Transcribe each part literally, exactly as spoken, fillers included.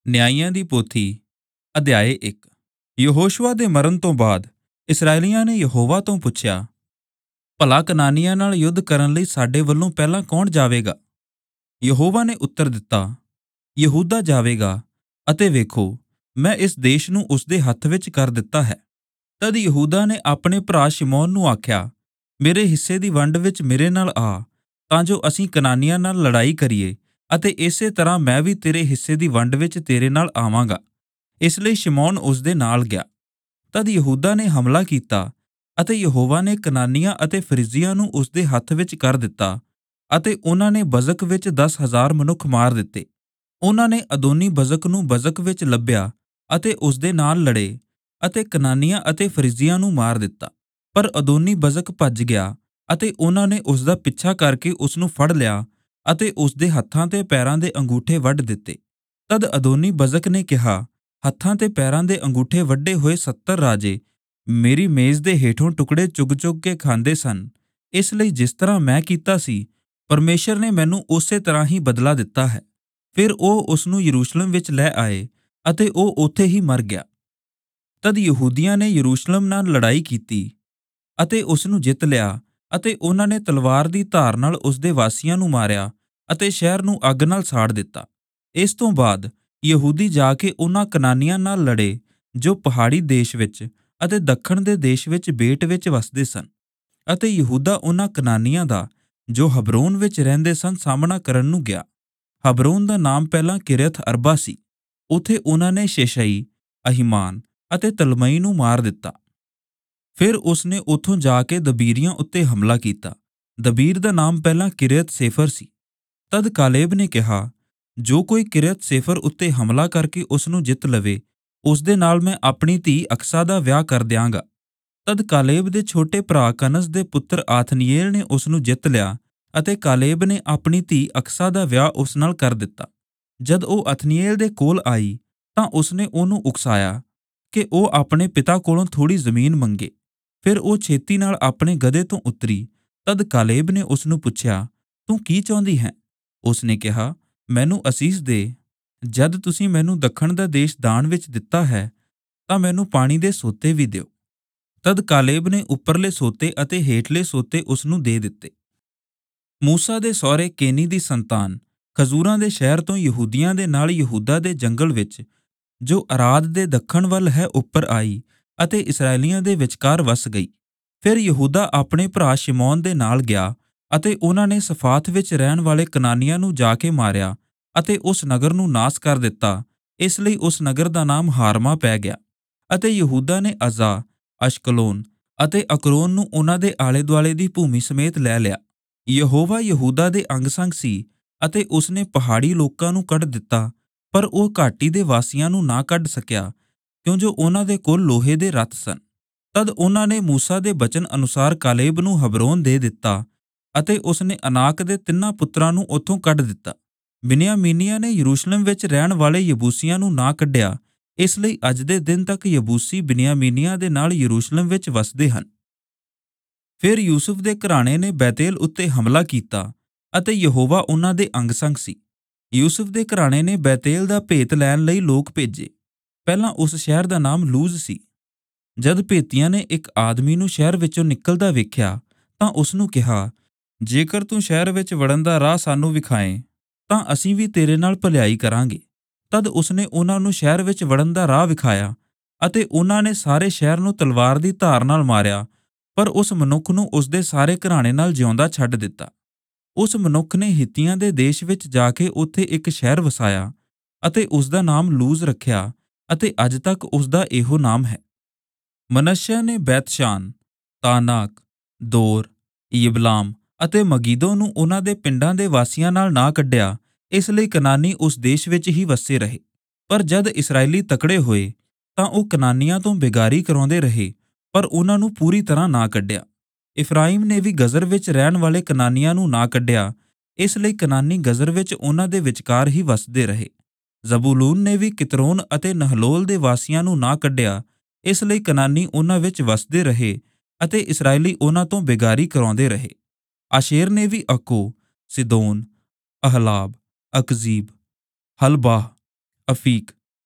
ਨਿਆਂਇਆਂ ਦੀ ਪੋਥੀ ਅਧਿਆਇ ਇੱਕ। ਯਹੋਸ਼ੁਆ ਦੇ ਮਰਨ ਤੋਂ ਬਾਅਦ ਇਸਰਾਏਲੀਆਂ ਨੇ ਯਹੋਵਾ ਤੋਂ ਪੁੱਛਿਆ, ਭਲਾ ਕਨਾਨੀਆਂ ਨਾਲ ਯੁੱਧ ਕਰਨ ਲਈ ਸਾਡੇ ਵੱਲੋਂ ਪਹਿਲਾਂ ਕੌਣ ਜਾਵੇਗਾ? ਯਹੋਵਾ ਨੇ ਉੱਤਰ ਦਿੱਤਾ, ਯਹੂਦਾ ਜਾਵੇਗਾ, ਅਤੇ ਵੇਖੋ, ਮੈਂ ਇਸ ਦੇਸ਼ ਨੂੰ ਉਸਦੇ ਹੱਥ ਵਿੱਚ ਕਰ ਦਿੱਤਾ ਹੈ। ਤਦ ਯਹੂਦਾ ਨੇ ਆਪਣੇ ਭਰਾ ਸ਼ਿਮੋਨ ਨੂੰ ਆਖਿਆ, ਮੇਰੇ ਹਿੱਸੇ ਦੀ ਵੰਡ ਵਿੱਚ ਮੇਰੇ ਨਾਲ ਆ, ਤਾਂ ਜੋ ਅਸੀਂ ਕਨਾਨੀਆਂ ਨਾਲ ਲੜਾਈ ਕਰੀਏ, ਅਤੇ ਇਸੇ ਤਰ੍ਹਾਂ ਮੈਂ ਵੀ ਤੇਰੇ ਹਿੱਸੇ ਦੀ ਵੰਡ ਵਿੱਚ ਤੇਰੇ ਨਾਲ ਆਵਾਂਗਾ। ਇਸ ਲਈ ਸ਼ਿਮੋਨ ਉਸਦੇ ਨਾਲ ਗਿਆ। ਤਦ ਯਹੂਦਾ ਨੇ ਹਮਲਾ ਕੀਤਾ, ਅਤੇ ਯਹੋਵਾ ਨੇ ਕਨਾਨੀਆਂ ਅਤੇ ਫਰਿੱਜ਼ੀਆਂ ਨੂੰ ਉਸਦੇ ਹੱਥ ਵਿੱਚ ਕਰ ਦਿੱਤਾ, ਅਤੇ ਉਹਨਾਂ ਨੇ ਬਜ਼ਕ ਵਿੱਚ ਦਸ ਹਜ਼ਾਰ ਮਨੁੱਖ ਮਾਰ ਦਿੱਤੇ। ਉਹਨਾਂ ਨੇ ਅਦੋਨੀ ਬਜ਼ਕ ਨੂੰ ਬਜ਼ਕ ਵਿੱਚ ਲੱਭਿਆ ਅਤੇ ਉਸਦੇ ਨਾਲ ਲੜੇ, ਅਤੇ ਕਨਾਨੀਆਂ ਅਤੇ ਫਰਿੱਜ਼ੀਆਂ ਨੂੰ ਮਾਰ ਦਿੱਤਾ। ਪਰ ਅਦੋਨੀ ਬਜ਼ਕ ਭੱਜ ਗਿਆ, ਅਤੇ ਉਹਨਾਂ ਨੇ ਉਸਦਾ ਪਿੱਛਾ ਕਰਕੇ ਉਸਨੂੰ ਫੜ ਲਿਆ, ਅਤੇ ਉਸਦੇ ਹੱਥਾਂ ਤੇ ਪੈਰਾਂ ਦੇ ਅੰਗੂਠੇ ਵੱਢ ਦਿੱਤੇ। ਤਦ ਅਦੋਨੀ ਬਜ਼ਕ ਨੇ ਕਿਹਾ, ਹੱਥਾਂ ਤੇ ਪੈਰਾਂ ਦੇ ਅੰਗੂਠੇ ਵੱਢੇ ਹੋਏ ਸੱਤਰ ਰਾਜੇ ਮੇਰੀ ਮੇਜ਼ ਦੇ ਹੇਠੋਂ ਟੁਕੜੇ ਚੁਗ-ਚੁਗ ਕੇ ਖਾਂਦੇ ਸਨ। ਇਸ ਲਈ ਜਿਸ ਤਰ੍ਹਾਂ ਮੈਂ ਕੀਤਾ ਸੀ, ਪਰਮੇਸ਼ਰ ਨੇ ਮੈਨੂੰ ਉਸੇ ਤਰ੍ਹਾਂ ਹੀ ਬਦਲਾ ਦਿੱਤਾ ਹੈ। ਫਿਰ ਉਹ ਉਸਨੂੰ ਯਰੂਸ਼ਲਮ ਵਿੱਚ ਲੈ ਆਏ, ਅਤੇ ਉਹ ਉੱਥੇ ਹੀ ਮਰ ਗਿਆ। ਤਦ ਯਹੂਦੀਆਂ ਨੇ ਯਰੂਸ਼ਲਮ ਨਾਲ ਲੜਾਈ ਕੀਤੀ, ਅਤੇ ਉਸਨੂੰ ਜਿੱਤ ਲਿਆ, ਅਤੇ ਉਹਨਾਂ ਨੇ ਤਲਵਾਰ ਦੀ ਧਾਰ ਨਾਲ ਉਸਦੇ ਵਾਸੀਆਂ ਨੂੰ ਮਾਰਿਆ, ਅਤੇ ਸ਼ਹਿਰ ਨੂੰ ਅੱਗ ਨਾਲ ਸਾੜ ਦਿੱਤਾ। ਇਸ ਤੋਂ ਬਾਅਦ ਯਹੂਦੀ ਜਾ ਕੇ ਉਹਨਾਂ ਕਨਾਨੀਆਂ ਨਾਲ ਲੜੇ ਜੋ ਪਹਾੜੀ ਦੇਸ਼ ਵਿੱਚ ਅਤੇ ਦੱਖਣ ਦੇ ਦੇਸ਼ ਵਿੱਚ ਬੇਟ ਵਿੱਚ ਵਸਦੇ ਸਨ, ਅਤੇ ਯਹੂਦਾ ਉਹਨਾਂ ਕਨਾਨੀਆਂ ਦਾ ਜੋ ਹਬਰੋਨ ਵਿੱਚ ਰਹਿੰਦੇ ਸਨ ਸਾਹਮਣਾ ਕਰਨ ਨੂੰ ਗਿਆ। ਹਬਰੋਨ ਦਾ ਨਾਮ ਪਹਿਲਾਂ ਕਿਰਯਤ ਅਰਬਾ ਸੀ। ਉੱਥੇ ਉਹਨਾਂ ਨੇ ਸ਼ੇਸ਼ਈ, ਅਹੀਮਾਨ ਅਤੇ ਤਲਮਈ ਨੂੰ ਮਾਰ ਦਿੱਤਾ। ਫਿਰ ਉਸਨੇ ਉੱਥੋਂ ਜਾ ਕੇ ਦਬੀਰੀਆਂ ਉੱਤੇ ਹਮਲਾ ਕੀਤਾ। ਦਬੀਰ ਦਾ ਨਾਮ ਪਹਿਲਾਂ ਕਿਰਯਤ ਸੇਫਰ ਸੀ। ਤਦ ਕਾਲੇਬ ਨੇ ਕਿਹਾ, ਜੋ ਕੋਈ ਕਿਰਯਤ ਸੇਫਰ ਉੱਤੇ ਹਮਲਾ ਕਰਕੇ ਉਸਨੂੰ ਜਿੱਤ ਲਵੇ, ਉਸਦੇ ਨਾਲ ਮੈਂ ਆਪਣੀ ਧੀ ਅਕਸਾ ਦਾ ਵਿਆਹ ਕਰ ਦਿਆਂਗਾ। ਤਦ ਕਾਲੇਬ ਦੇ ਛੋਟੇ ਭਰਾ ਕਨਜ਼ ਦੇ ਪੁੱਤਰ ਆਥਨੀਏਲ ਨੇ ਉਸਨੂੰ ਜਿੱਤ ਲਿਆ, ਅਤੇ ਕਾਲੇਬ ਨੇ ਆਪਣੀ ਧੀ ਅਕਸਾ ਦਾ ਵਿਆਹ ਉਸ ਨਾਲ ਕਰ ਦਿੱਤਾ। ਜਦ ਉਹ ਅਥਨੀਏਲ ਦੇ ਕੋਲ ਆਈ, ਤਾਂ ਉਸਨੇ ਉਹਨੂੰ ਉਕਸਾਇਆ ਕਿ ਉਹ ਆਪਣੇ ਪਿਤਾ ਕੋਲੋਂ ਥੋੜ੍ਹੀ ਜ਼ਮੀਨ ਮੰਗੇ। ਫਿਰ ਉਹ ਛੇਤੀ ਨਾਲ ਆਪਣੇ ਗਧੇ ਤੋਂ ਉਤਰੀ। ਤਦ ਕਾਲੇਬ ਨੇ ਉਸਨੂੰ ਪੁੱਛਿਆ, ਤੂੰ ਕੀ ਚਾਹੁੰਦੀ ਹੈ? ਉਸਨੇ ਕਿਹਾ, ਮੈਨੂੰ ਅਸੀਸ ਦੇ। ਜਦ ਤੁਸੀਂ ਮੈਨੂੰ ਦੱਖਣ ਦਾ ਦੇਸ਼ ਦਾਨ ਵਿੱਚ ਦਿੱਤਾ ਹੈ, ਤਾਂ ਮੈਨੂੰ ਪਾਣੀ ਦੇ ਸੋਤੇ ਵੀ ਦਿਓ। ਤਦ ਕਾਲੇਬ ਨੇ ਉੱਪਰਲੇ ਸੋਤੇ ਅਤੇ ਹੇਠਲੇ ਸੋਤੇ ਉਸਨੂੰ ਦੇ ਦਿੱਤੇ। ਮੂਸਾ ਦੇ ਸਹੁਰੇ ਕੇਨੀ ਦੀ ਸੰਤਾਨ ਖਜੂਰਾਂ ਦੇ ਸ਼ਹਿਰ ਤੋਂ ਯਹੂਦੀਆਂ ਦੇ ਨਾਲ ਯਹੂਦਾ ਦੇ ਜੰਗਲ ਵਿੱਚ, ਜੋ ਅਰਾਦ ਦੇ ਦੱਖਣ ਵੱਲ ਹੈ, ਉੱਪਰ ਆਈ, ਅਤੇ ਇਸਰਾਏਲੀਆਂ ਦੇ ਵਿਚਕਾਰ ਵਸ ਗਈ। ਫਿਰ ਯਹੂਦਾ ਆਪਣੇ ਭਰਾ ਸ਼ਿਮੋਨ ਦੇ ਨਾਲ ਗਿਆ, ਅਤੇ ਉਹਨਾਂ ਨੇ ਸਫਾਤ ਵਿੱਚ ਰਹਿਣ ਵਾਲੇ ਕਨਾਨੀਆਂ ਨੂੰ ਜਾ ਕੇ ਮਾਰਿਆ, ਅਤੇ ਉਸ ਨਗਰ ਨੂੰ ਨਾਸ ਕਰ ਦਿੱਤਾ। ਇਸ ਲਈ ਉਸ ਨਗਰ ਦਾ ਨਾਮ ਹਾਰਮਾ ਪੈ ਗਿਆ। ਅਤੇ ਯਹੂਦਾ ਨੇ ਅਜ਼ਾ, ਅਸ਼ਕਲੋਨ ਅਤੇ ਅਕਰੋਨ ਨੂੰ ਉਹਨਾਂ ਦੇ ਆਲੇ-ਦੁਆਲੇ ਦੀ ਭੂਮੀ ਸਮੇਤ ਲੈ ਲਿਆ। ਯਹੋਵਾ ਯਹੂਦਾ ਦੇ ਅੰਗ-ਸੰਗ ਸੀ, ਅਤੇ ਉਸਨੇ ਪਹਾੜੀ ਲੋਕਾਂ ਨੂੰ ਕੱਢ ਦਿੱਤਾ, ਪਰ ਉਹ ਘਾਟੀ ਦੇ ਵਾਸੀਆਂ ਨੂੰ ਨਾ ਕੱਢ ਸਕਿਆ, ਕਿਉਂ ਜੋ ਉਹਨਾਂ ਦੇ ਕੋਲ ਲੋਹੇ ਦੇ ਰੱਥ ਸਨ। ਤਦ ਉਹਨਾਂ ਨੇ ਮੂਸਾ ਦੇ ਬਚਨ ਅਨੁਸਾਰ ਕਾਲੇਬ ਨੂੰ ਹਬਰੋਨ ਦੇ ਦਿੱਤਾ, ਅਤੇ ਉਸਨੇ ਅਨਾਕ ਦੇ ਤਿੰਨਾਂ ਪੁੱਤਰਾਂ ਨੂੰ ਉੱਥੋਂ ਕੱਢ ਦਿੱਤਾ। ਬਿਨਯਾਮੀਨੀਆਂ ਨੇ ਯਰੂਸ਼ਲਮ ਵਿੱਚ ਰਹਿਣ ਵਾਲੇ ਯਬੂਸੀਆਂ ਨੂੰ ਨਾ ਕੱਢਿਆ, ਇਸ ਲਈ ਅੱਜ ਦੇ ਦਿਨ ਤੱਕ ਯਬੂਸੀ ਬਿਨਯਾਮੀਨੀਆਂ ਦੇ ਨਾਲ ਯਰੂਸ਼ਲਮ ਵਿੱਚ ਵਸਦੇ ਹਨ। ਫਿਰ ਯੂਸੁਫ ਦੇ ਘਰਾਣੇ ਨੇ ਬੈਤੇਲ ਉੱਤੇ ਹਮਲਾ ਕੀਤਾ, ਅਤੇ ਯਹੋਵਾ ਉਹਨਾਂ ਦੇ ਅੰਗ-ਸੰਗ ਸੀ। ਯੂਸੁਫ ਦੇ ਘਰਾਣੇ ਨੇ ਬੈਤੇਲ ਦਾ ਭੇਤ ਲੈਣ ਲਈ ਲੋਕ ਭੇਜੇ। ਪਹਿਲਾਂ ਉਸ ਸ਼ਹਿਰ ਦਾ ਨਾਮ ਲੂਜ਼ ਸੀ। ਜਦ ਭੇਤੀਆਂ ਨੇ ਇੱਕ ਆਦਮੀ ਨੂੰ ਸ਼ਹਿਰ ਵਿੱਚੋਂ ਨਿਕਲਦਾ ਵੇਖਿਆ, ਤਾਂ ਉਸਨੂੰ ਕਿਹਾ, ਜੇਕਰ ਤੂੰ ਸ਼ਹਿਰ ਵਿੱਚ ਵੜਨ ਦਾ ਰਾਹ ਸਾਨੂੰ ਵਿਖਾਏ, ਤਾਂ ਅਸੀਂ ਵੀ ਤੇਰੇ ਨਾਲ ਭਲਾਈ ਕਰਾਂਗੇ। ਤਦ ਉਸਨੇ ਉਹਨਾਂ ਨੂੰ ਸ਼ਹਿਰ ਵਿੱਚ ਵੜਨ ਦਾ ਰਾਹ ਵਿਖਾਇਆ, ਅਤੇ ਉਹਨਾਂ ਨੇ ਸਾਰੇ ਸ਼ਹਿਰ ਨੂੰ ਤਲਵਾਰ ਦੀ ਧਾਰ ਨਾਲ ਮਾਰਿਆ, ਪਰ ਉਸ ਮਨੁੱਖ ਨੂੰ ਉਸਦੇ ਸਾਰੇ ਘਰਾਣੇ ਨਾਲ ਜਿਉਂਦਾ ਛੱਡ ਦਿੱਤਾ। ਉਸ ਮਨੁੱਖ ਨੇ ਹਿੱਤੀਆਂ ਦੇ ਦੇਸ਼ ਵਿੱਚ ਜਾ ਕੇ ਉੱਥੇ ਇੱਕ ਸ਼ਹਿਰ ਵਸਾਇਆ, ਅਤੇ ਉਸਦਾ ਨਾਮ ਲੂਜ਼ ਰੱਖਿਆ, ਅਤੇ ਅੱਜ ਤੱਕ ਉਸਦਾ ਇਹੋ ਨਾਮ ਹੈ। ਮਨੱਸ਼ੇ ਨੇ ਬੈਤਸ਼ਾਨ, ਤਾਨਾਕ, ਦੋਰ, ਯਬਲਾਮ ਅਤੇ ਮਗੀਦੋ ਨੂੰ ਉਹਨਾਂ ਦੇ ਪਿੰਡਾਂ ਦੇ ਵਾਸੀਆਂ ਨਾਲ ਨਾ ਕੱਢਿਆ, ਇਸ ਲਈ ਕਨਾਨੀ ਉਸ ਦੇਸ਼ ਵਿੱਚ ਹੀ ਵਸੇ ਰਹੇ। ਪਰ ਜਦ ਇਸਰਾਏਲੀ ਤਕੜੇ ਹੋਏ, ਤਾਂ ਉਹ ਕਨਾਨੀਆਂ ਤੋਂ ਬੇਗਾਰੀ ਕਰਾਉਂਦੇ ਰਹੇ, ਪਰ ਉਹਨਾਂ ਨੂੰ ਪੂਰੀ ਤਰ੍ਹਾਂ ਨਾ ਕੱਢਿਆ। ਇਫਰਾਈਮ ਨੇ ਵੀ ਗਜ਼ਰ ਵਿੱਚ ਰਹਿਣ ਵਾਲੇ ਕਨਾਨੀਆਂ ਨੂੰ ਨਾ ਕੱਢਿਆ, ਇਸ ਲਈ ਕਨਾਨੀ ਗਜ਼ਰ ਵਿੱਚ ਉਹਨਾਂ ਦੇ ਵਿਚਕਾਰ ਹੀ ਵਸਦੇ ਰਹੇ। ਜ਼ਬੂਲੂਨ ਨੇ ਵੀ ਕਿਤਰੋਨ ਅਤੇ ਨਹਲੋਲ ਦੇ ਵਾਸੀਆਂ ਨੂੰ ਨਾ ਕੱਢਿਆ, ਇਸ ਲਈ ਕਨਾਨੀ ਉਹਨਾਂ ਵਿੱਚ ਵਸਦੇ ਰਹੇ, ਅਤੇ ਇਸਰਾਏਲੀ ਉਹਨਾਂ ਤੋਂ ਬੇਗਾਰੀ ਕਰਾਉਂਦੇ ਰਹੇ। ਆਸ਼ੇਰ ਨੇ ਵੀ ਅਕੋ, ਸਿਦੋਨ, ਅਹਲਾਬ, ਅਕਜ਼ੀਬ, ਹਲਬਾਹ, ਅਫੀਕ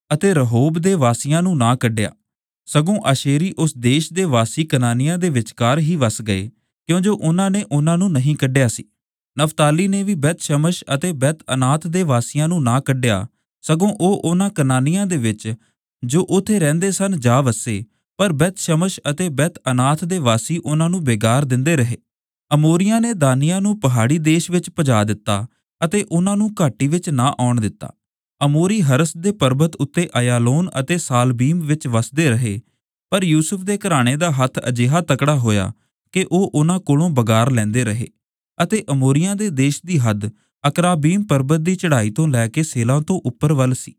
ਅਤੇ ਰਹੋਬ ਦੇ ਵਾਸੀਆਂ ਨੂੰ ਨਾ ਕੱਢਿਆ, ਸਗੋਂ ਆਸ਼ੇਰੀ ਉਸ ਦੇਸ਼ ਦੇ ਵਾਸੀ ਕਨਾਨੀਆਂ ਦੇ ਵਿਚਕਾਰ ਹੀ ਵਸ ਗਏ, ਕਿਉਂ ਜੋ ਉਹਨਾਂ ਨੇ ਉਹਨਾਂ ਨੂੰ ਨਹੀਂ ਕੱਢਿਆ ਸੀ। ਨਫਤਾਲੀ ਨੇ ਵੀ ਬੈਤ ਸ਼ਮਸ਼ ਅਤੇ ਬੈਤ ਅਨਾਤ ਦੇ ਵਾਸੀਆਂ ਨੂੰ ਨਾ ਕੱਢਿਆ, ਸਗੋਂ ਉਹ ਉਹਨਾਂ ਕਨਾਨੀਆਂ ਦੇ ਵਿੱਚ ਜੋ ਉੱਥੇ ਰਹਿੰਦੇ ਸਨ ਜਾ ਵਸੇ, ਪਰ ਬੈਤ ਸ਼ਮਸ਼ ਅਤੇ ਬੈਤ ਅਨਾਤ ਦੇ ਵਾਸੀ ਉਹਨਾਂ ਨੂੰ ਬੇਗਾਰ ਦਿੰਦੇ ਰਹੇ। ਅਮੋਰੀਆਂ ਨੇ ਦਾਨੀਆਂ ਨੂੰ ਪਹਾੜੀ ਦੇਸ਼ ਵਿੱਚ ਭਜਾ ਦਿੱਤਾ ਅਤੇ ਉਹਨਾਂ ਨੂੰ ਘਾਟੀ ਵਿੱਚ ਨਾ ਆਉਣ ਦਿੱਤਾ। ਅਮੋਰੀ ਹਰਸ ਦੇ ਪਰਬਤ ਉੱਤੇ ਅਯਾਲੋਨ ਅਤੇ ਸਾਲਬੀਮ ਵਿੱਚ ਵਸਦੇ ਰਹੇ, ਪਰ ਯੂਸੁਫ ਦੇ ਘਰਾਣੇ ਦਾ ਹੱਥ ਅਜਿਹਾ ਤਕੜਾ ਹੋਇਆ ਕਿ ਉਹ ਉਹਨਾਂ ਕੋਲੋਂ ਬਗਾਰ ਲੈਂਦੇ ਰਹੇ, ਅਤੇ ਅਮੋਰੀਆਂ ਦੇ ਦੇਸ਼ ਦੀ ਹੱਦ ਅਕਰਾਬੀਮ ਪਰਬਤ ਦੀ ਚੜ੍ਹਾਈ ਤੋਂ ਲੈ ਕੇ ਸੇਲਾਂ ਤੋਂ ਉੱਪਰ ਵੱਲ ਸੀ।